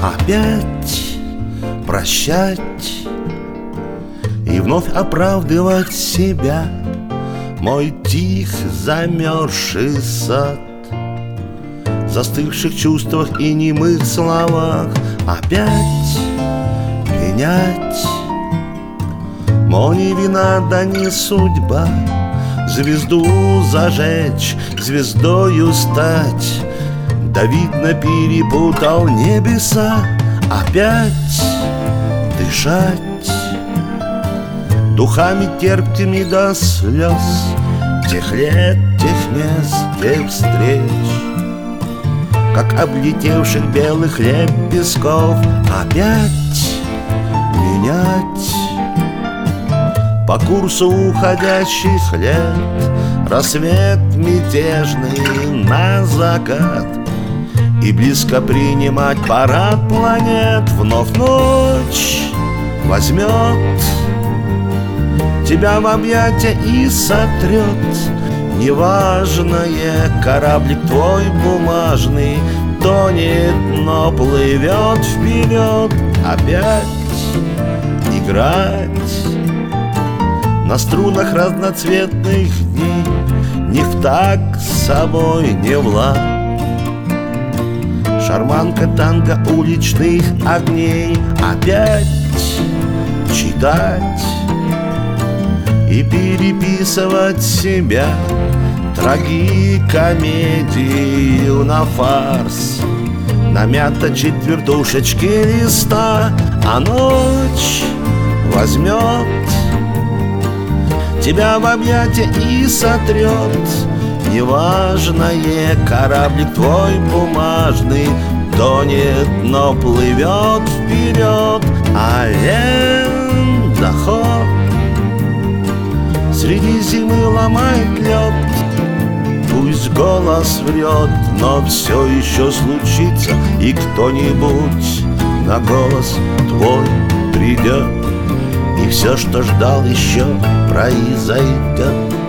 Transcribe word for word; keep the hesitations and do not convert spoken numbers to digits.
опять прощать и вновь оправдывать себя. Мой тих замерзший сад, застывших чувствах и немых словах опять пенять. Мо не вина, да не судьба звезду зажечь, звездою стать. Да видно, перепутал небеса, опять дышать духами терпкими до слез тех лет, тех мест, тех встреч, как облетевших белых лепестков опять менять. По курсу уходящих лет рассвет мятежный на закат, и близко принимать парад планет. Вновь ночь возьмет тебя в объятия и сотрет неважное. Кораблик твой бумажный тонет, но плывет вперед. Опять играть на струнах разноцветных дней, не в такт с собой, не в лад. Шарманка танго уличных огней опять читать и переписывать себя, трагикомедию на фарс. Намято четвертушечки листа, а ночь возьмет тебя в объятия и сотрет неважное. Кораблик твой бумажный тонет, но плывет вперед. Ален заход среди зимы ломает лед. Пусть голос врет, но все еще случится, и кто-нибудь на голос твой придет, и все, что ждал, еще произойдет.